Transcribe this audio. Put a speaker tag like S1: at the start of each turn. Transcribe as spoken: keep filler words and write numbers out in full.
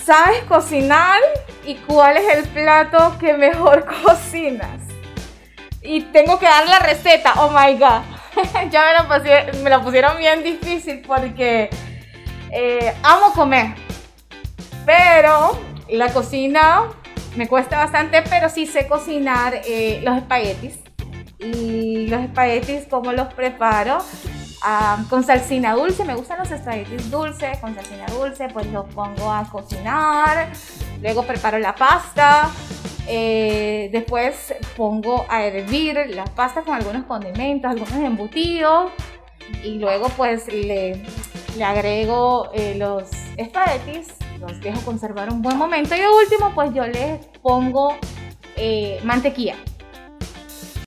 S1: sabes cocinar y cuál es el plato que mejor cocinas. Y tengo que dar la receta, oh my god. Ya me la, pusieron, me la pusieron bien difícil porque eh, amo comer. Pero la cocina me cuesta bastante, pero sí sé cocinar eh, los espaguetis. Y los espaguetis, ¿cómo los preparo? Um, con salsina dulce, me gustan los espaguetis dulces, con salsina dulce, pues los pongo a cocinar, luego preparo la pasta, eh, después pongo a hervir la pasta con algunos condimentos, algunos embutidos, y luego pues le, le agrego eh, los espaguetis, los dejo conservar un buen momento, y de último pues yo les pongo eh, mantequilla.